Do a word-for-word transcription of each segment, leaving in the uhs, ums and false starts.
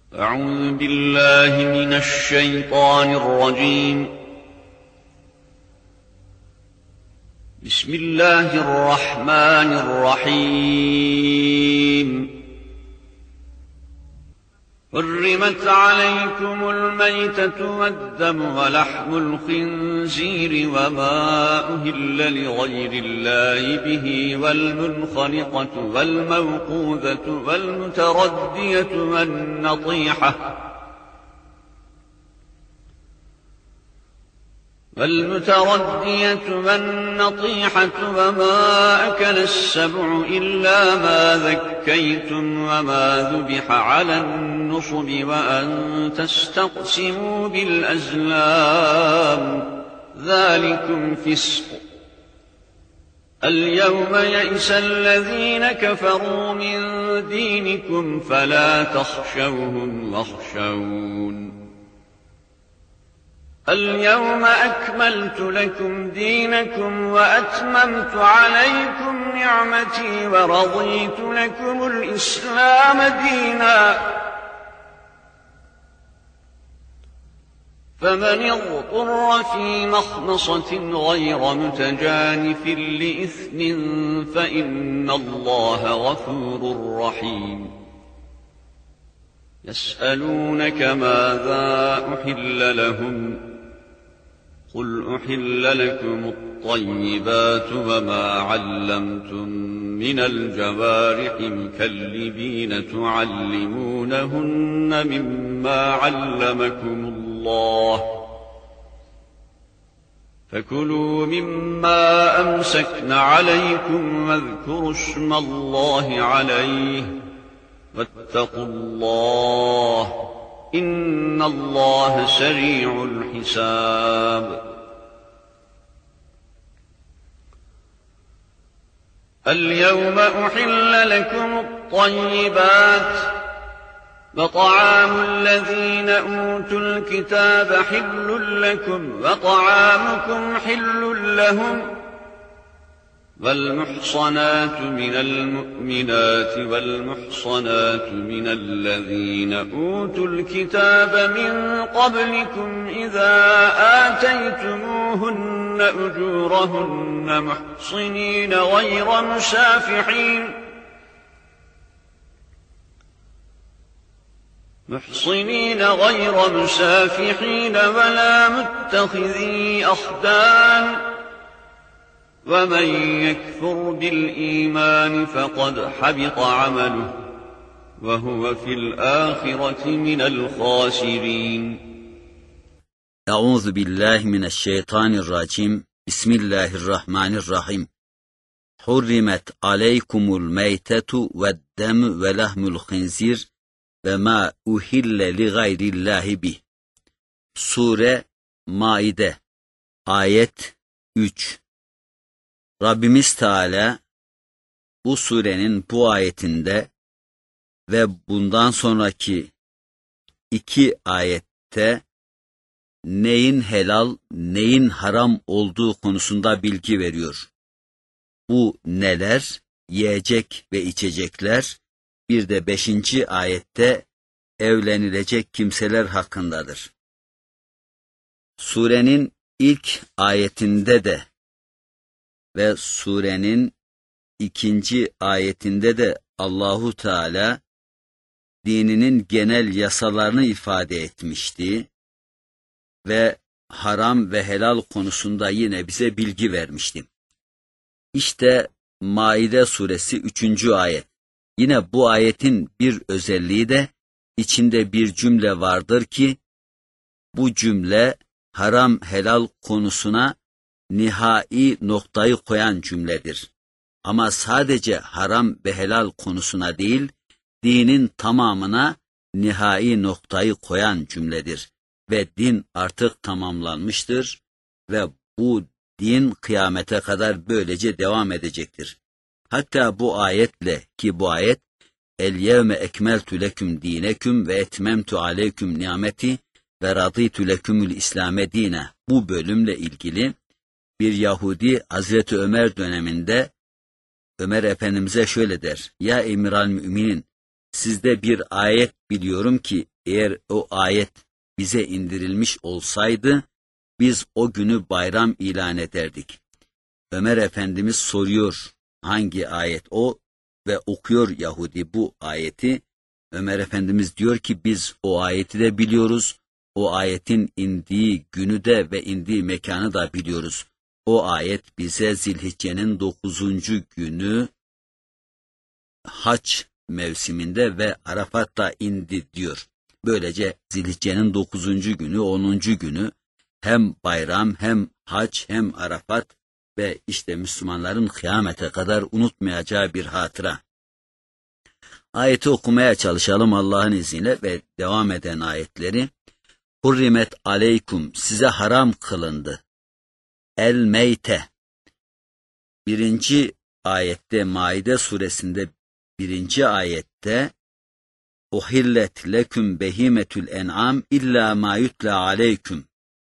أعوذ بالله من الشيطان الرجيم. بسم الله الرحمن الرحيم. حرمت عليكم الميتة والدم ولحم الخنزير وما أهل لغير الله به والمنخنقة والموقوذة والمتردية والنطيحة والمتردية والنطيحة وما أكل السبع إلا ما ذكيتم وما ذبح على النصب وأن تستقسموا بالأزلام ذلكم فسق. اليوم يئس الذين كفروا من دينكم فلا تخشوهم واخشون. اليوم أكملت لكم دينكم وأتممت عليكم نعمتي ورضيت لكم الإسلام دينا. فمن اضطر في مخمصة غير متجانف لإثم فإن الله غفور رحيم. يسألونك ماذا أحل لهم قل أحل لكم الطيبات وما علمتم من الجوارح مكلبين تعلمونهن مما علمكم الله فكلوا مما أمسكن عليكم واذكروا اسم الله عليه واتقوا الله إن الله سريع الحساب. اليوم أحل لكم الطيبات وطعام الذين أوتوا الكتاب حل لكم وطعامكم حل لهم والمحصنات من المؤمنات والمحصنات من الذين أوتوا الكتاب من قبلكم إذا آتيتموهن أجورهن محصنين غير مسافحين محصنين غير مسافحين ولا متخذي أخدان ومن يكفر بالإيمان فقد حبط عمله وهو في الآخرة من الخاسرين. أعوذ بالله من الشيطان الرجيم. بسم الله الرحمن الرحيم. حرمت عليكم الميتة والدم ولحم الخنزير وما أهل لغير الله به. Sure Maide Ayet üç. Rabbimiz Teala bu surenin bu ayetinde ve bundan sonraki iki ayette neyin helal, neyin haram olduğu konusunda bilgi veriyor. Bu neler? Yiyecek ve içecekler, bir de beşinci ayette evlenilecek kimseler hakkındadır. Surenin ilk ayetinde de ve surenin ikinci ayetinde de Allahu Teala dininin genel yasalarını ifade etmişti ve haram ve helal konusunda yine bize bilgi vermişti. İşte Maide suresi üçüncü ayet. Yine bu ayetin bir özelliği de içinde bir cümle vardır ki bu cümle haram helal konusuna nihai noktayı koyan cümledir. Ama sadece haram ve helal konusuna değil, dinin tamamına nihai noktayı koyan cümledir. Ve din artık tamamlanmıştır ve bu din kıyamete kadar böylece devam edecektir. Hatta bu ayetle, ki bu ayet El yevme ekmeltu leküm dineküm ve etmemtu aleyküm nimeti ve radîtu lekümül İslame dine, bu bölümle ilgili bir Yahudi Hazreti Ömer döneminde Ömer Efendimiz'e şöyle der: Ya Emir-al Müminin, sizde bir ayet biliyorum ki eğer o ayet bize indirilmiş olsaydı, biz o günü bayram ilan ederdik. Ömer Efendimiz soruyor hangi ayet o ve okuyor Yahudi bu ayeti. Ömer Efendimiz diyor ki biz o ayeti de biliyoruz. O ayetin indiği günü de ve indiği mekanı da biliyoruz. O ayet bize Zilhicce'nin dokuzuncu günü Hac mevsiminde ve Arafat'ta indi diyor. Böylece Zilhicce'nin dokuzuncu günü, onuncu günü hem bayram hem hac hem Arafat ve işte Müslümanların kıyamete kadar unutmayacağı bir hatıra. Ayeti okumaya çalışalım Allah'ın izniyle ve devam eden ayetleri. Hurrimet aleykum, size haram kılındı. El meyte. Birinci ayette, Maide suresinde birinci ayette uhillet leküm behimetül en'am illa ma yutla aleyküm.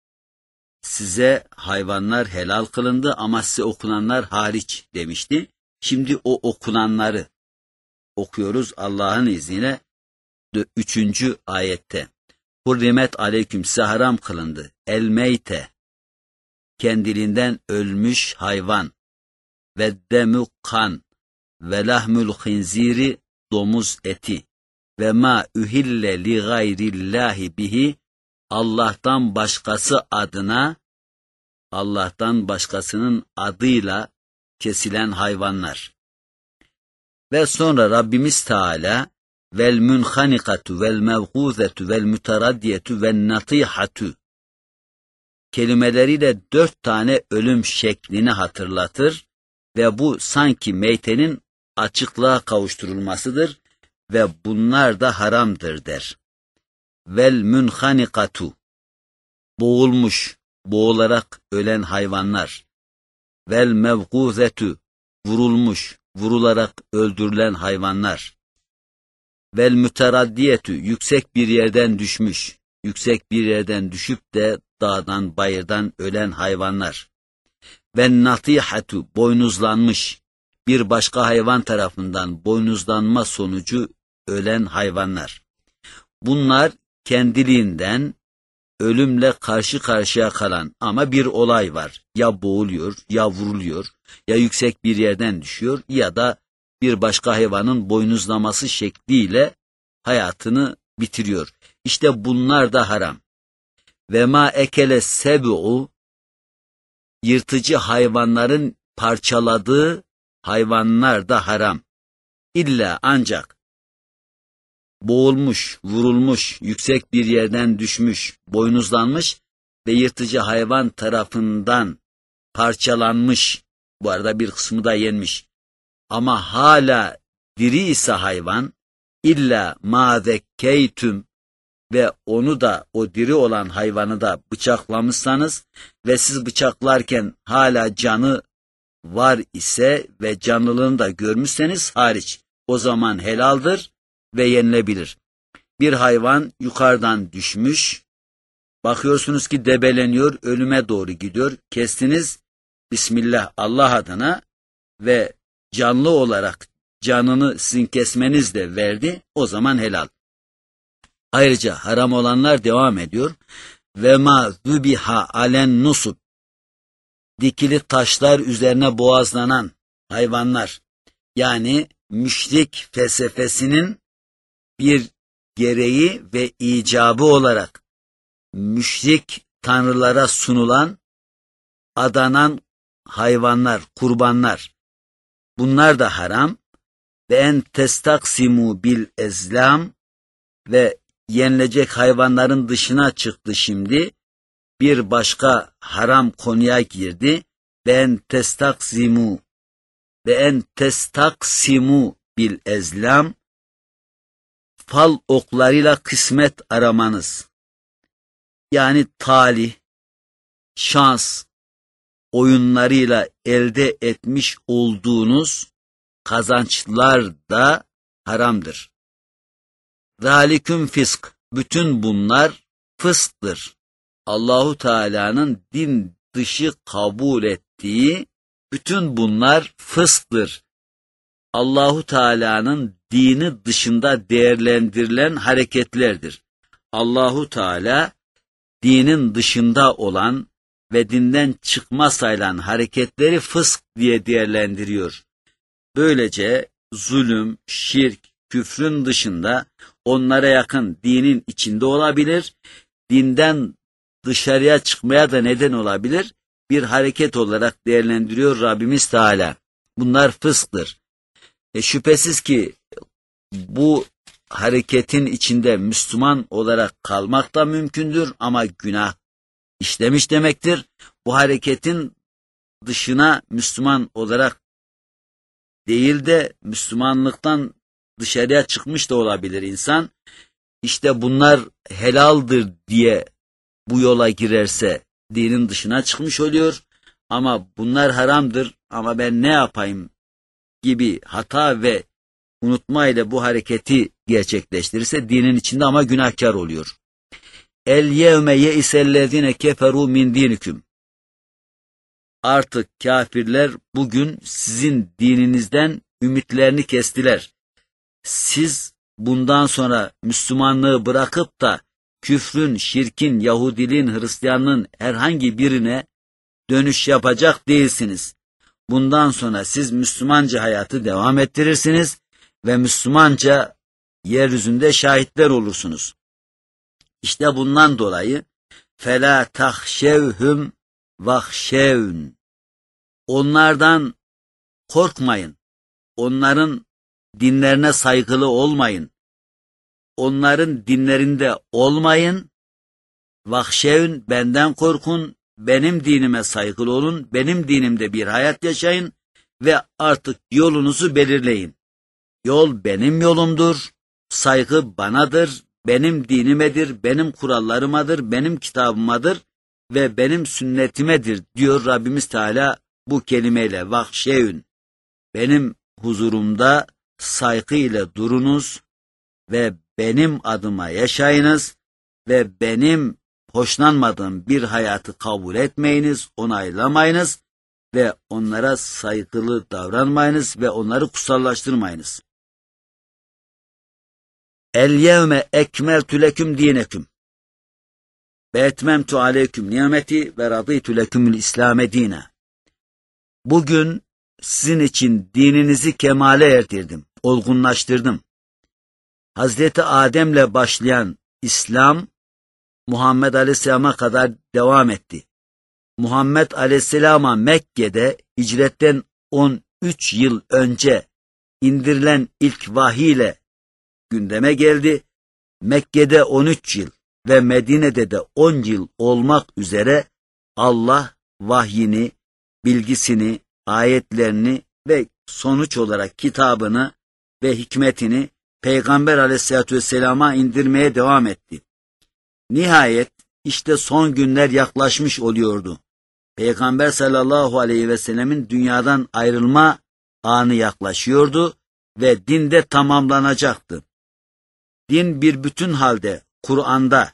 Size hayvanlar helal kılındı ama size okunanlar hariç demişti. Şimdi o okunanları okuyoruz Allah'ın izniyle üçüncü ayette. Hurrimet aleyküm, size haram kılındı. El meyte, kendiliğinden ölmüş hayvan ve demü kan ve lahmül khinziri, domuz eti ve ma ühille li gayrillahi bihi, Allah'tan başkası adına, Allah'tan başkasının adıyla kesilen hayvanlar. Ve sonra Rabbimiz Teala vel münhanikatu vel mevguzetu vel müteraddiyetu vel natihatu kelimeleriyle dört tane ölüm şeklini hatırlatır ve bu sanki meytenin açıklığa kavuşturulmasıdır ve bunlar da haramdır der. Vel münhanikatu, boğulmuş, boğularak ölen hayvanlar. Vel mevguzetu, vurulmuş, vurularak öldürülen hayvanlar. Vel müteraddiyetu, yüksek bir yerden düşmüş, yüksek bir yerden düşüp de dağdan bayırdan ölen hayvanlar. Ve natihatu, boynuzlanmış, bir başka hayvan tarafından boynuzlanma sonucu ölen hayvanlar. Bunlar kendiliğinden ölümle karşı karşıya kalan ama bir olay var. Ya boğuluyor, ya vuruluyor, ya yüksek bir yerden düşüyor ya da bir başka hayvanın boynuzlaması şekliyle hayatını bitiriyor. İşte bunlar da haram. Ve ma ekele seb'u, yırtıcı hayvanların parçaladığı hayvanlar da haram. İlla ancak boğulmuş, vurulmuş, yüksek bir yerden düşmüş, boynuzlanmış ve yırtıcı hayvan tarafından parçalanmış, bu arada bir kısmı da yenmiş. Ama hala diri ise hayvan, illa ma zekkeytüm, ve onu da, o diri olan hayvanı da bıçaklamışsanız ve siz bıçaklarken hala canı var ise ve canlılığını da görmüşseniz hariç, o zaman helaldir ve yenilebilir. Bir hayvan yukarıdan düşmüş, bakıyorsunuz ki debeleniyor, ölüme doğru gidiyor, kestiniz, Bismillah Allah adına ve canlı olarak canını sizin kesmeniz de verdi, o zaman helal. Ayrıca haram olanlar devam ediyor. Ve ma zubiha alen nusub, dikili taşlar üzerine boğazlanan hayvanlar, yani müşrik felsefesinin bir gereği ve icabı olarak müşrik tanrılara sunulan, adanan hayvanlar, kurbanlar, bunlar da haram. Ve en testaksimu bil ezlam, ve yenilecek hayvanların dışına çıktı şimdi. Bir başka haram konuya girdi. Ve en testaksimu ve en testaksimu bil ezlam, fal oklarıyla kısmet aramanız. Yani talih, şans oyunlarıyla elde etmiş olduğunuz kazançlar da haramdır. Zaliküm fisk, bütün bunlar fısktır. Allahu Teala'nın din dışı kabul ettiği bütün bunlar fısktır. Allahu Teala'nın dini dışında değerlendirilen hareketlerdir. Allahu Teala dinin dışında olan ve dinden çıkma sayılan hareketleri fısk diye değerlendiriyor. Böylece zulüm, şirk, küfrün dışında onlara yakın dinin içinde olabilir, dinden dışarıya çıkmaya da neden olabilir bir hareket olarak değerlendiriyor Rabbimiz Teala. Bunlar fısktır. E şüphesiz ki bu hareketin içinde Müslüman olarak kalmak da mümkündür ama günah işlemiş demektir. Bu hareketin dışına Müslüman olarak değil de Müslümanlıktan dışarıya çıkmış da olabilir insan. İşte bunlar helaldir diye bu yola girerse dinin dışına çıkmış oluyor. Ama bunlar haramdır ama ben ne yapayım gibi hata ve unutma ile bu hareketi gerçekleştirirse dinin içinde ama günahkar oluyor. El yevme ye'isellezine keferu min dinikum. Artık kafirler bugün sizin dininizden ümitlerini kestiler. Siz bundan sonra Müslümanlığı bırakıp da küfrün, şirkin, Yahudiliğin, Hristiyanlığın herhangi birine dönüş yapacak değilsiniz. Bundan sonra siz Müslümanca hayatı devam ettirirsiniz ve Müslümanca yeryüzünde şahitler olursunuz. İşte bundan dolayı فَلَا تَخْشَوْهُمْ وَخْشَوْنْ. Onlardan korkmayın. Onların dinlerine saygılı olmayın. Onların dinlerinde olmayın. Vahşevün, benden korkun, benim dinime saygılı olun, benim dinimde bir hayat yaşayın ve artık yolunuzu belirleyin. Yol benim yolumdur, saygı banadır, benim dinimedir, benim kurallarımadır, benim kitabımadır ve benim sünnetimedir diyor Rabbimiz Teala bu kelimeyle. Vahşevün, benim huzurumda saygı ile durunuz ve benim adıma yaşayınız ve benim hoşlanmadığım bir hayatı kabul etmeyiniz, onaylamayınız ve onlara saygılı davranmayınız ve onları kutsallaştırmayınız. El yevme ekmeltu leküm dineküm ve etmemtu aleyküm nimeti ve radıytu lekümül İslame dine. Bugün sizin için dininizi kemale erdirdim, olgunlaştırdım. Hazreti Adem'le başlayan İslam, Muhammed Aleyhisselam'a kadar devam etti. Muhammed Aleyhisselam'a Mekke'de hicretten on üç yıl önce indirilen ilk vahiy ile gündeme geldi. Mekke'de on üç yıl ve Medine'de de on yıl olmak üzere Allah vahyini, bilgisini, ayetlerini ve sonuç olarak kitabını ve hikmetini Peygamber Aleyhisselatü Vesselam'a indirmeye devam etti. Nihayet işte son günler yaklaşmış oluyordu. Peygamber sallallahu aleyhi ve sellemin dünyadan ayrılma anı yaklaşıyordu ve din de tamamlanacaktı. Din bir bütün halde Kur'an'da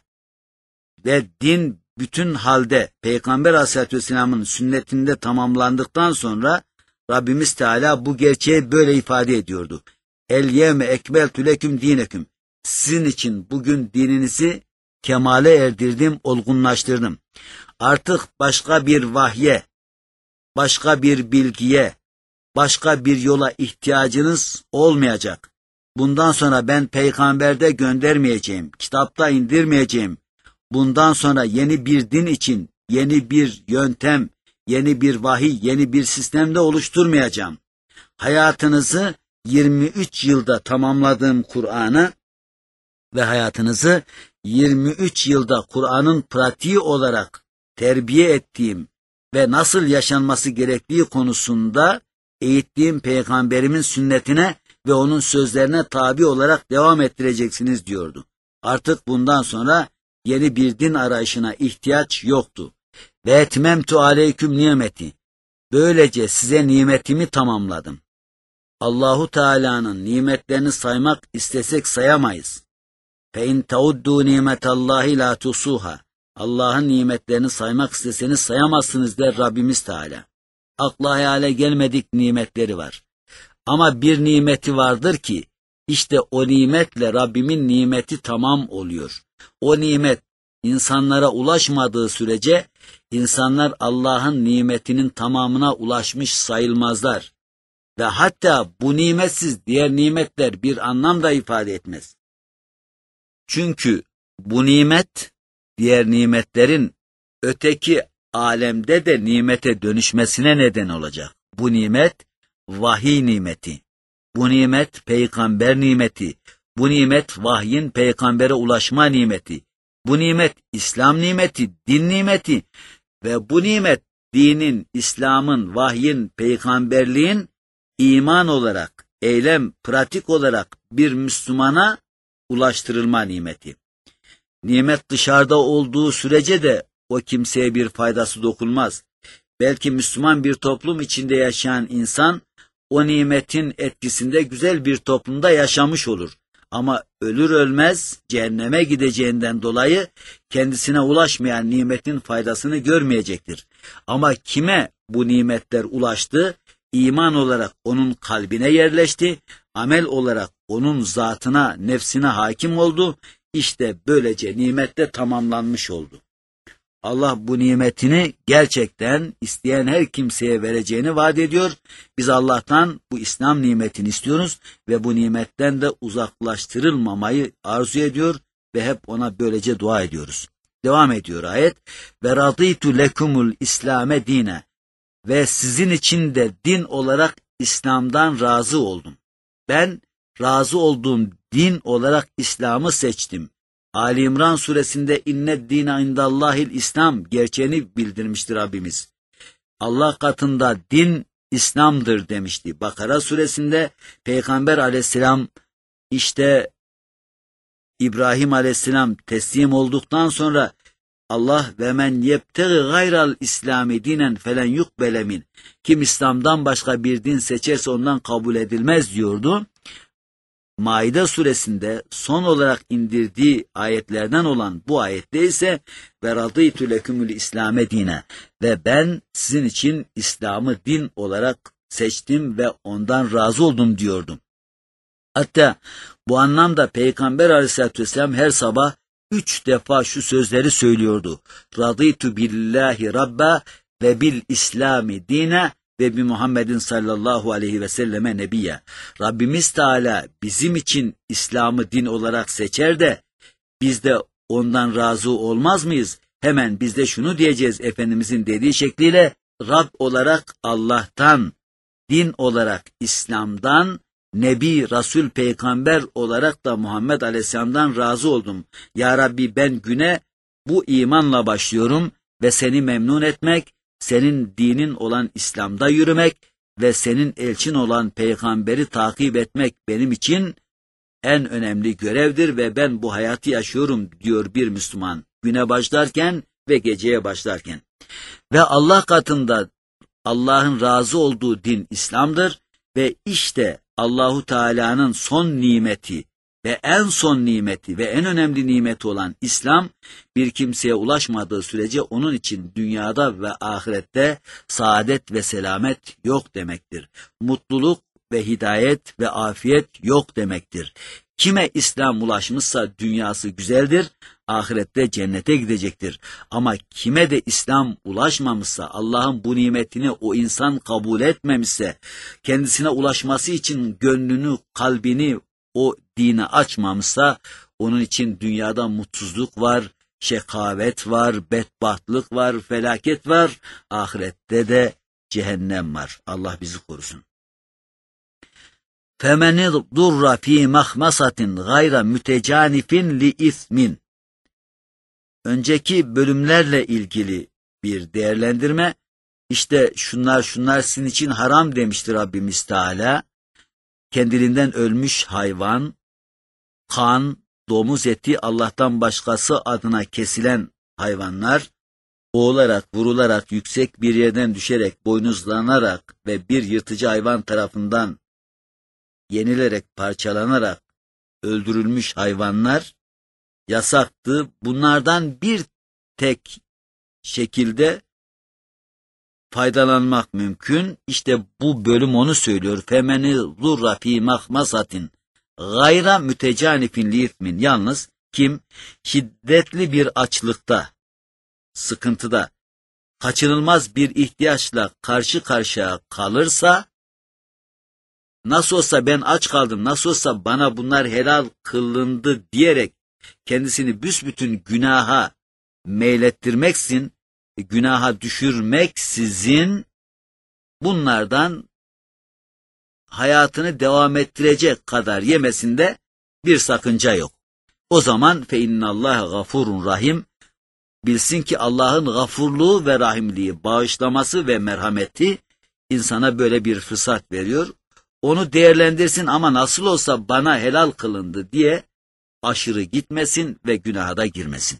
ve din bütün halde Peygamber Aleyhisselatü Vesselam'ın sünnetinde tamamlandıktan sonra Rabbimiz Teala bu gerçeği böyle ifade ediyordu. El yevme ekmeltu leküm dineküm. Sizin için bugün dininizi kemale erdirdim, olgunlaştırdım. Artık başka bir vahye, başka bir bilgiye, başka bir yola ihtiyacınız olmayacak. Bundan sonra ben peygamberde göndermeyeceğim, kitapta indirmeyeceğim. Bundan sonra yeni bir din için, yeni bir yöntem, yeni bir vahiy, yeni bir sistemde oluşturmayacağım. Hayatınızı yirmi üç yılda tamamladığım Kur'an'ı ve hayatınızı yirmi üç yılda Kur'an'ın pratiği olarak terbiye ettiğim ve nasıl yaşanması gerektiği konusunda eğittiğim peygamberimin sünnetine ve onun sözlerine tabi olarak devam ettireceksiniz diyordu. Artık bundan sonra yeni bir din arayışına ihtiyaç yoktu. Ve etmemtu aleyküm nimeti. Böylece size nimetimi tamamladım. Allahu Teala'nın nimetlerini saymak istesek sayamayız. Fe in tauddu nimetallahi la tusuha. Allah'ın nimetlerini saymak isteseniz sayamazsınız der Rabbimiz Teala. Akla hayale gelmedik nimetleri var. Ama bir nimeti vardır ki İşte o nimetle Rabbimin nimeti tamam oluyor. O nimet insanlara ulaşmadığı sürece insanlar Allah'ın nimetinin tamamına ulaşmış sayılmazlar. Ve hatta bu nimetsiz diğer nimetler bir anlam da ifade etmez. Çünkü bu nimet diğer nimetlerin öteki alemde de nimete dönüşmesine neden olacak. Bu nimet vahiy nimeti. Bu nimet peygamber nimeti. Bu nimet vahyin peygambere ulaşma nimeti. Bu nimet İslam nimeti, din nimeti ve bu nimet dinin, İslam'ın, vahyin, peygamberliğin iman olarak, eylem, pratik olarak bir Müslümana ulaştırılma nimeti. Nimet dışarıda olduğu sürece de o kimseye bir faydası dokunmaz. Belki Müslüman bir toplum içinde yaşayan insan o nimetin etkisinde güzel bir toplumda yaşamış olur. Ama ölür ölmez cehenneme gideceğinden dolayı kendisine ulaşmayan nimetin faydasını görmeyecektir. Ama kime bu nimetler ulaştı? İman olarak onun kalbine yerleşti, amel olarak onun zatına, nefsine hakim oldu. İşte böylece nimette tamamlanmış oldu. Allah bu nimetini gerçekten isteyen her kimseye vereceğini vaat ediyor. Biz Allah'tan bu İslam nimetini istiyoruz ve bu nimetten de uzaklaştırılmamayı arzu ediyor ve hep ona böylece dua ediyoruz. Devam ediyor ayet. Ve raditu lekumul İslame dine. Ve sizin için de din olarak İslam'dan razı oldum. Ben razı olduğum din olarak İslam'ı seçtim. Ali İmran suresinde inne dîne indallâhil İslam gerçeğini bildirmiştir Rabbimiz. Allah katında din İslam'dır demişti. Bakara suresinde Peygamber aleyhisselam işte İbrahim aleyhisselam teslim olduktan sonra Allah ve men yebtegi gayral İslami dinen felen yukbele min. Kim İslam'dan başka bir din seçerse ondan kabul edilmez diyordu. Maide suresinde son olarak indirdiği ayetlerden olan bu ayette ise ve radîtü lekümül İslame dine ve ben sizin için İslam'ı din olarak seçtim ve ondan razı oldum diyordum. Hatta bu anlamda Peygamber aleyhissalatü vesselam her sabah üç defa şu sözleri söylüyordu. Radîtü billahi rabba ve bil İslami dine ve bi Muhammedin sallallahu aleyhi ve selleme nebiyye. Rabbimiz Teala bizim için İslam'ı din olarak seçer de biz de ondan razı olmaz mıyız? Hemen biz de şunu diyeceğiz Efendimizin dediği şekliyle Rab olarak Allah'tan, din olarak İslam'dan, Nebi, Resul, Peygamber olarak da Muhammed Aleyhisselam'dan razı oldum. Ya Rabbi ben güne bu imanla başlıyorum ve seni memnun etmek, senin dinin olan İslam'da yürümek ve senin elçin olan peygamberi takip etmek benim için en önemli görevdir ve ben bu hayatı yaşıyorum diyor bir Müslüman güne başlarken ve geceye başlarken. Ve Allah katında Allah'ın razı olduğu din İslam'dır ve işte Allahu Teala'nın son nimeti ve en son nimeti ve en önemli nimeti olan İslam bir kimseye ulaşmadığı sürece onun için dünyada ve ahirette saadet ve selamet yok demektir. Mutluluk ve hidayet ve afiyet yok demektir. Kime İslam ulaşmışsa dünyası güzeldir, ahirette cennete gidecektir. Ama kime de İslam ulaşmamışsa, Allah'ın bu nimetini o insan kabul etmemişse, kendisine ulaşması için gönlünü, kalbini o dine açmamışsa, onun için dünyada mutsuzluk var, şekavet var, bedbahtlık var, felaket var, ahirette cehennem var. Allah bizi korusun. فَمَنِ ضُرَّ ف۪ي مَخْمَسَةٍ غَيْرَ مُتَجَانِفٍ لِإِثْمٍ. Önceki bölümlerle ilgili bir değerlendirme. İşte şunlar şunlar sizin için haram demiştir Rabbimiz Teala. Kendiliğinden ölmüş hayvan, kan, domuz eti, Allah'tan başkası adına kesilen hayvanlar, boğularak, vurularak, yüksek bir yerden düşerek, boynuzlanarak ve bir yırtıcı hayvan tarafından yenilerek, parçalanarak öldürülmüş hayvanlar yasaktı. Bunlardan bir tek şekilde faydalanmak mümkün. İşte bu bölüm onu söylüyor. Femeni zurra fi mahmasatin. gayra mütecanifin liithmin. Yalnız kim şiddetli bir açlıkta, sıkıntıda, kaçınılmaz bir ihtiyaçla karşı karşıya kalırsa, nasıl olsa ben aç kaldım, nasıl olsa bana bunlar helal kılındı diyerek kendisini büsbütün günaha meylettirmeksin, günaha düşürmeksizin bunlardan hayatını devam ettirecek kadar yemesinde bir sakınca yok. O zaman fe innallâhe gafurun rahim, bilsin ki Allah'ın gafurluğu ve rahimliği, bağışlaması ve merhameti insana böyle bir fırsat veriyor. Onu değerlendirsin ama nasıl olsa bana helal kılındı diye aşırı gitmesin ve günaha da girmesin.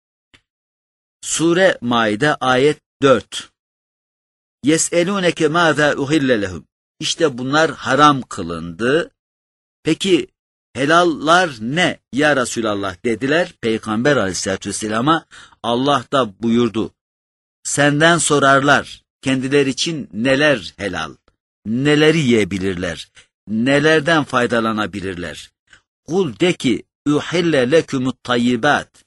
Sure Maide ayet dört. Yes'elûneke mâzâ uhille lehum. İşte bunlar haram kılındı. Peki helallar ne ya Resulallah dediler. Peygamber aleyhissalatü vesselama Allah da buyurdu. Senden sorarlar kendileri için neler helal, neleri yiyebilirler, nelerden faydalanabilirler. Kul de ki uhille lekümut tayyibat.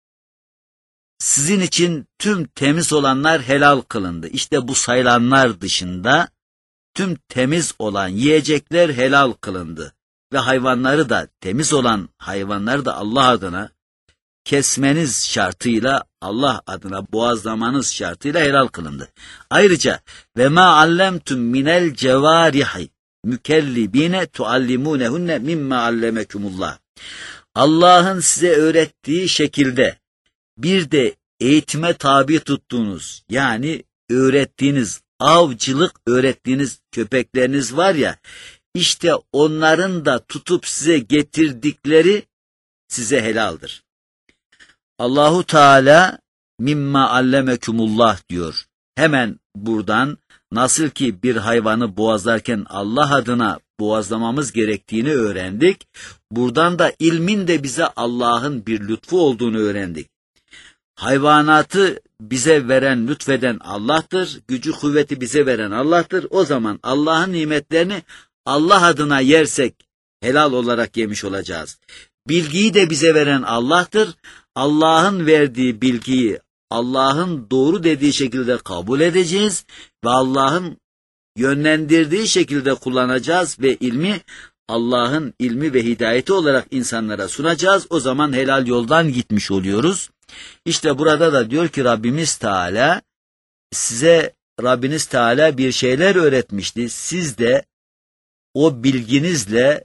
Sizin için tüm temiz olanlar helal kılındı. İşte bu sayılanlar dışında tüm temiz olan yiyecekler helal kılındı. Ve hayvanları da, temiz olan hayvanları da Allah adına kesmeniz şartıyla, Allah adına boğazlamanız şartıyla helal kılındı. Ayrıca ve ma allemtum minel cevarihi mükellibine tuallimunehunne mimma allemekumullah. Allah'ın size öğrettiği şekilde bir de eğitime tabi tuttuğunuz, yani öğrettiğiniz, avcılık öğrettiğiniz köpekleriniz var ya, işte onların da tutup size getirdikleri size helaldir. Allahu Teala mimma allemekumullah diyor. Hemen buradan nasıl ki bir hayvanı boğazlarken Allah adına boğazlamamız gerektiğini öğrendik. Buradan da ilmin de bize Allah'ın bir lütfu olduğunu öğrendik. Hayvanatı bize veren, lütfeden Allah'tır. Gücü kuvveti bize veren Allah'tır. O zaman Allah'ın nimetlerini Allah adına yersek helal olarak yemiş olacağız. Bilgiyi de bize veren Allah'tır. Allah'ın verdiği bilgiyi Allah'ın doğru dediği şekilde kabul edeceğiz ve Allah'ın yönlendirdiği şekilde kullanacağız ve ilmi Allah'ın ilmi ve hidayeti olarak insanlara sunacağız. O zaman helal yoldan gitmiş oluyoruz. İşte burada da diyor ki Rabbimiz Teala, size Rabbiniz Teala bir şeyler öğretmişti. Siz de o bilginizle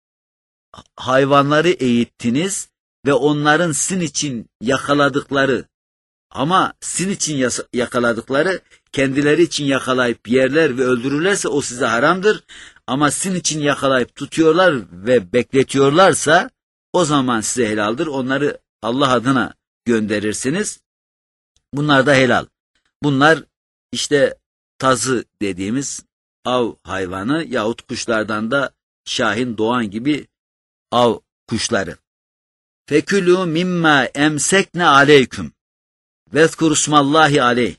hayvanları eğittiniz ve onların sizin için yakaladıkları, ama sizin için yakaladıkları kendileri için yakalayıp yerler ve öldürürlerse o size haramdır. Ama sizin için yakalayıp tutuyorlar ve bekletiyorlarsa o zaman size helaldir. Onları Allah adına gönderirsiniz. Bunlar da helal. Bunlar işte tazı dediğimiz av hayvanı yahut kuşlardan da şahin, doğan gibi av kuşları. Fekülü mimma emsekne aleyküm vezkurusmallahi aleyh.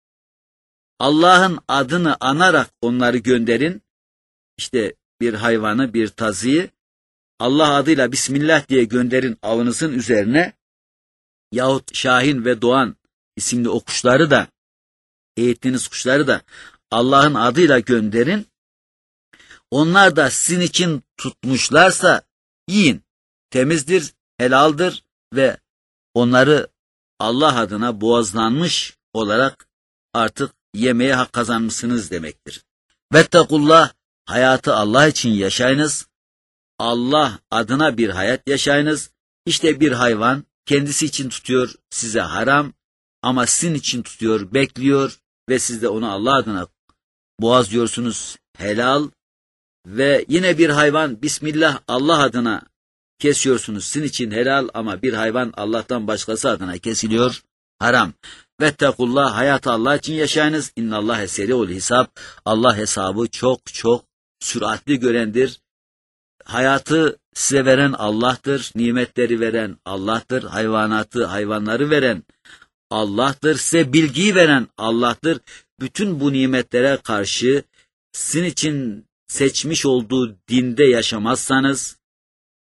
Allah'ın adını anarak onları gönderin. İşte bir hayvanı, bir tazıyı Allah adıyla Bismillah diye gönderin avınızın üzerine. Yahut şahin ve doğan isimli o kuşları da, eğittiğiniz kuşları da Allah'ın adıyla gönderin. Onlar da sizin için tutmuşlarsa yiyin. Temizdir, helaldir ve onları Allah adına boğazlanmış olarak artık yemeye hak kazanmışsınız demektir. Vettakullah, hayatı Allah için yaşayınız. Allah adına bir hayat yaşayınız. İşte bir hayvan kendisi için tutuyor, size haram, ama sizin için tutuyor, bekliyor ve siz de onu Allah adına boğazlıyorsunuz, helal. Ve yine bir hayvan Bismillah Allah adına kesiyorsunuz, sizin için helal, ama bir hayvan Allah'tan başkası adına kesiliyor, haram. Vettekullah, hayatı Allah için yaşayınız. İnnallâhe seri'ul hisab. Allah hesabı çok çok süratli görendir. Hayatı size veren Allah'tır, nimetleri veren Allah'tır, hayvanatı, hayvanları veren Allah'tır, size bilgiyi veren Allah'tır. Bütün bu nimetlere karşı sizin için seçmiş olduğu dinde yaşamazsanız,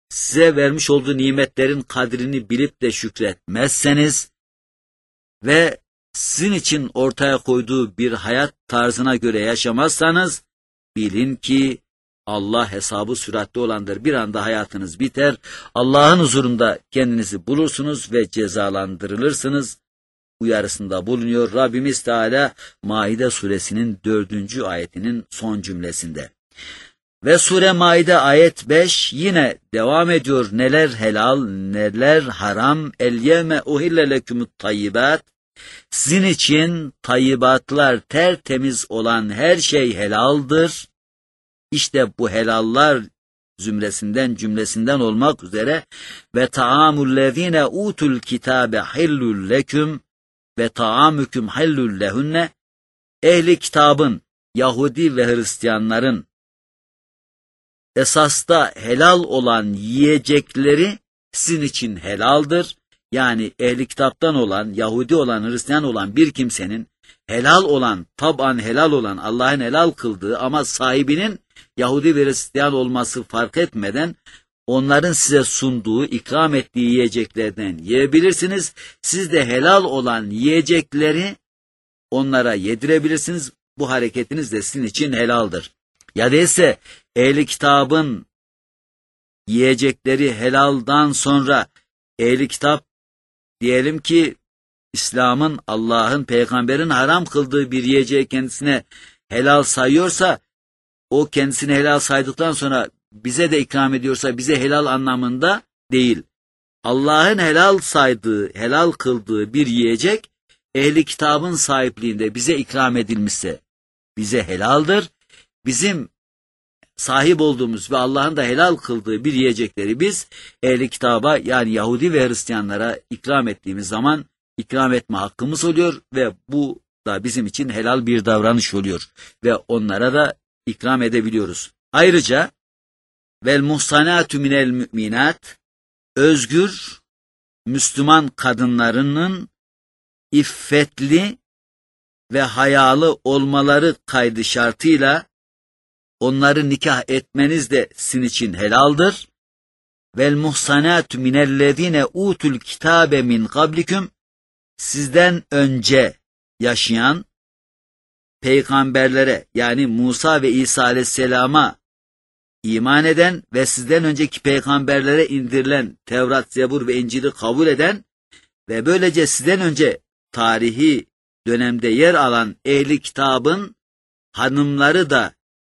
size vermiş olduğu nimetlerin kadrini bilip de şükretmezseniz ve sizin için ortaya koyduğu bir hayat tarzına göre yaşamazsanız, bilin ki Allah hesabı süratli olandır. Bir anda hayatınız biter, Allah'ın huzurunda kendinizi bulursunuz ve cezalandırılırsınız uyarısında bulunuyor Rabbimiz Teala Maide suresinin dördüncü ayetinin son cümlesinde. Ve sure Maide ayet beş yine devam ediyor. Neler helal, neler haram. El yevme uhille lekümut tayyibat. Sizin için tayyibatlar, tertemiz olan her şey helaldir. İşte bu helallar zümresinden, cümlesinden olmak üzere ve taamul lezine utul kitabe hillul leküm ve taamüküm hillul lehunne. Ehli kitabın, Yahudi ve Hristiyanların esasta helal olan yiyecekleri sizin için helaldir. Yani ehli kitaptan olan, Yahudi olan, Hristiyan olan bir kimsenin helal olan, taban helal olan, Allah'ın helal kıldığı ama sahibinin Yahudi ve Hristiyan olması fark etmeden onların size sunduğu, ikram ettiği yiyeceklerden yiyebilirsiniz. Siz de helal olan yiyecekleri onlara yedirebilirsiniz. Bu hareketiniz de sizin için helaldir. Ya değilse ehli kitabın yiyecekleri helaldan sonra ehli kitap diyelim ki İslam'ın, Allah'ın, peygamberin haram kıldığı bir yiyeceği kendisine helal sayıyorsa, o kendisine helal saydıktan sonra bize de ikram ediyorsa bize helal anlamında değil. Allah'ın helal saydığı, helal kıldığı bir yiyecek ehli kitabın sahipliğinde bize ikram edilmişse bize helaldir. Bizim sahip olduğumuz ve Allah'ın da helal kıldığı bir yiyecekleri biz ehli kitaba yani Yahudi ve Hristiyanlara ikram ettiğimiz zaman ikram etme hakkımız oluyor ve bu da bizim için helal bir davranış oluyor ve onlara da ikram edebiliyoruz. Ayrıca vel muhsanatu minel müminat, özgür Müslüman kadınlarının iffetli ve hayalı olmaları kaydı şartıyla onları nikah etmeniz de sizin için helaldir. Vel muhsanatu minellezine utul kitabe min kablikum, sizden önce yaşayan peygamberlere yani Musa ve İsa aleyhisselama iman eden ve sizden önceki peygamberlere indirilen Tevrat, Zebur ve İncil'i kabul eden ve böylece sizden önce tarihi dönemde yer alan ehli kitabın hanımları da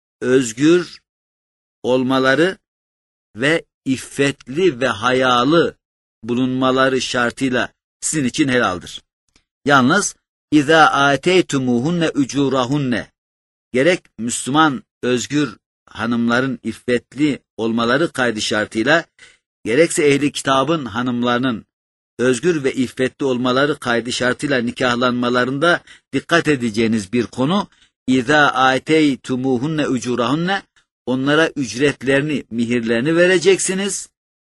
özgür olmaları ve iffetli ve hayalı bulunmaları şartıyla sizin için helaldir. Yalnız İza ateytumuhunne ucurahunne, gerek Müslüman özgür hanımların iffetli olmaları kaydı şartıyla gerekse ehli kitabın hanımlarının özgür ve iffetli olmaları kaydı şartıyla nikahlanmalarında dikkat edeceğiniz bir konu. İza ateytumuhunne ucurahunne, onlara ücretlerini, mihirlerini vereceksiniz.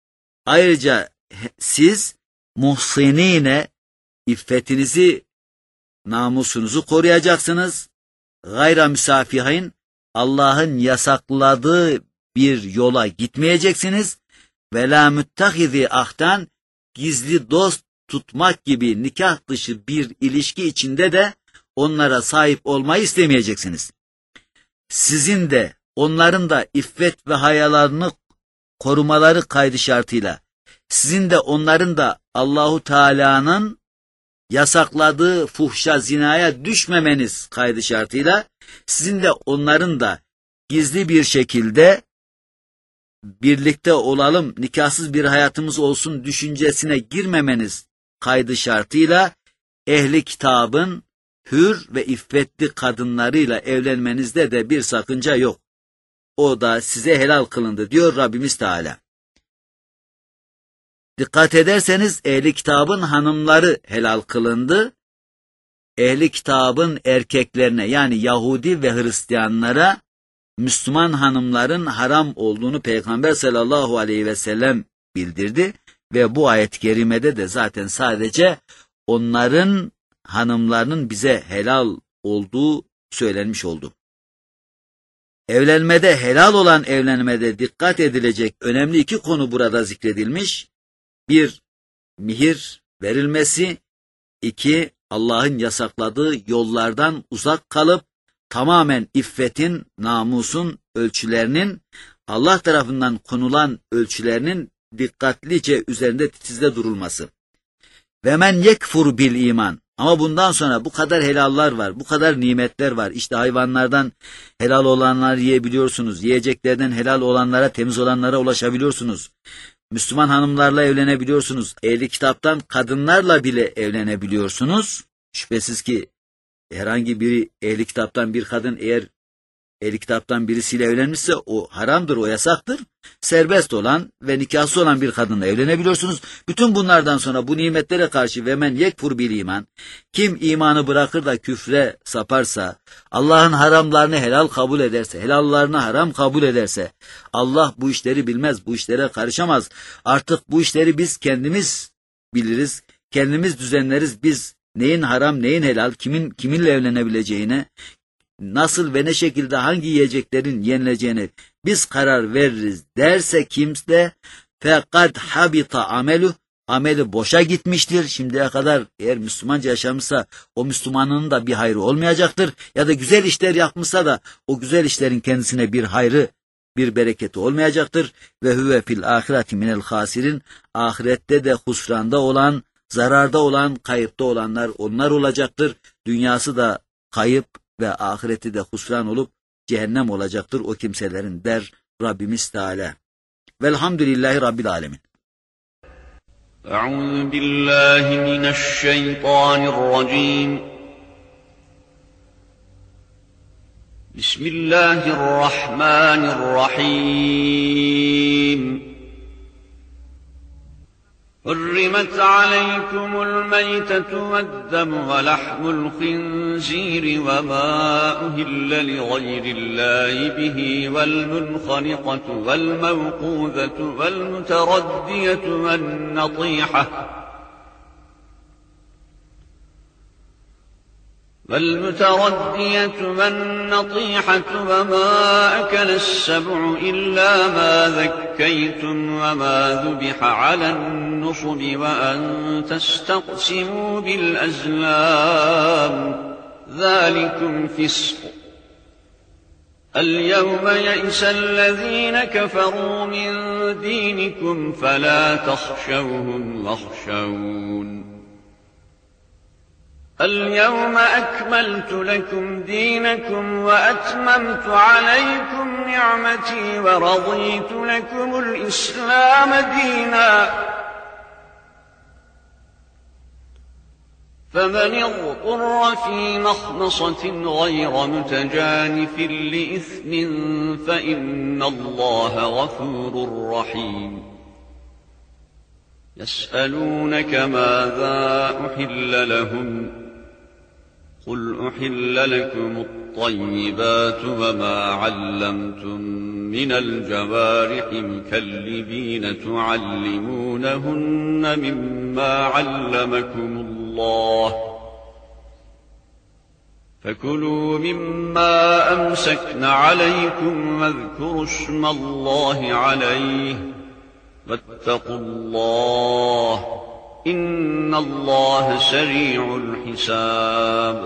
Ayrıca siz muhsinine iffetinizi, namusunuzu koruyacaksınız. Gayra müsafihin, Allah'ın yasakladığı bir yola gitmeyeceksiniz. Ve la müttahizi ahtan, gizli dost tutmak gibi nikah dışı bir ilişki içinde de onlara sahip olmayı istemeyeceksiniz. Sizin de onların da iffet ve hayalarını korumaları kaydı şartıyla, sizin de onların da Allahu Teala'nın yasakladığı fuhşa, zinaya düşmemeniz kaydı şartıyla, sizin de onların da gizli bir şekilde birlikte olalım, nikahsız bir hayatımız olsun düşüncesine girmemeniz kaydı şartıyla, ehli kitabın hür ve iffetli kadınlarıyla evlenmenizde de bir sakınca yok. O da size helal kılındı diyor Rabbimiz Teala. Dikkat ederseniz ehli kitabın hanımları helal kılındı. Ehli kitabın erkeklerine yani Yahudi ve Hristiyanlara Müslüman hanımların haram olduğunu Peygamber sallallahu aleyhi ve sellem bildirdi ve bu ayet-i kerimede de zaten sadece onların hanımlarının bize helal olduğu söylenmiş oldu. Evlenmede, helal olan evlenmede dikkat edilecek önemli iki konu burada zikredilmiş. Bir, mihir verilmesi. İki, Allah'ın yasakladığı yollardan uzak kalıp tamamen iffetin, namusun ölçülerinin, Allah tarafından konulan ölçülerinin dikkatlice üzerinde titizde durulması. Ve men yekfur bil iman. Ama bundan sonra bu kadar helallar var, bu kadar nimetler var. İşte hayvanlardan helal olanları yiyebiliyorsunuz. Yiyeceklerden helal olanlara, temiz olanlara ulaşabiliyorsunuz. Müslüman hanımlarla evlenebiliyorsunuz. Ehli kitaptan kadınlarla bile evlenebiliyorsunuz. Şüphesiz ki herhangi biri ehli kitaptan bir kadın eğer ehli kitaptan birisiyle evlenmişse o haramdır, o yasaktır. Serbest olan ve nikahsız olan bir kadınla evlenebiliyorsunuz. Bütün bunlardan sonra bu nimetlere karşı ve men yekfur bil iman, kim imanı bırakır da küfre saparsa, Allah'ın haramlarını helal kabul ederse, helallarını haram kabul ederse, Allah bu işleri bilmez, bu işlere karışamaz. Artık bu işleri biz kendimiz biliriz, kendimiz düzenleriz. Biz neyin haram, neyin helal, kimin kiminle evlenebileceğine, nasıl ve ne şekilde hangi yiyeceklerin yenileceğini biz karar veririz derse kimse fekad habita amelu, ameli boşa gitmiştir. Şimdiye kadar eğer Müslümanca yaşamışsa o Müslümanın da bir hayrı olmayacaktır. Ya da güzel işler yapmışsa da o güzel işlerin kendisine bir hayrı, bir bereketi olmayacaktır. Ve huve fil ahireti minel hasirin, ahirette de husranda olan, zararda olan, kayıpta olanlar onlar olacaktır. Dünyası da kayıp ve ahireti de husran olup cehennem olacaktır o kimselerin der Rabbimiz Teala. Velhamdülillahi Rabbil Alemin. Euzu billahi mineşşeytanirracim. Bismillahirrahmanirrahim. حرمت عليكم الميتة والدم ولحم الخنزير وما أهل لغير الله به والمنخنقة والموقوذة والمتردية والنطيحة والمتردية والنطيحة وما أكل السبع إلا ما ذكيتم وما ذبح على النصب وأن تستقسموا بالأزلام ذلكم فسق. اليوم يئس الذين كفروا من دينكم فلا تخشوهم واخشون. اليوم أكملت لكم دينكم وأتممت عليكم نعمتي ورضيت لكم الإسلام دينا. فمن اضطر في مخمصة غير متجانف لإثم فإن الله غفور رحيم. يسألونك ماذا أحل لهم قل أحل لكم الطيبات وما علمتم من الجوارح مكلبين تعلمونهن مما علمكم الله فكلوا مما أمسكن عليكم واذكروا اسم الله عليه واتقوا الله إن الله سريع الحساب.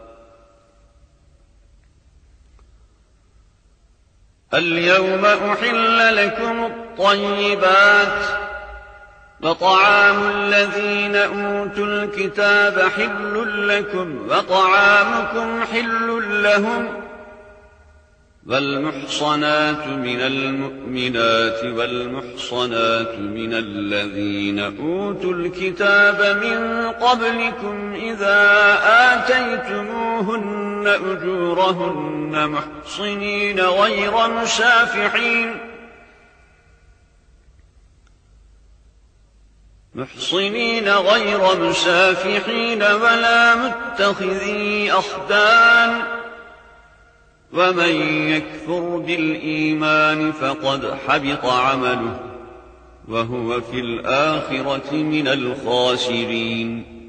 اليوم أحل لكم الطيبات وطعام الذين أوتوا الكتاب حل لكم وطعامكم حل لهم والمحصنات من المؤمنات والمحصنات من الذين أوتوا الكتاب من قبلكم إذا آتيتموهن أجورهن محصنين غير مسافحين محصنين غير مسافحين ولا متخذي أخدان ومن يكفر بالإيمان فقد حبط عمله وهو في الآخرة من الخاسرين.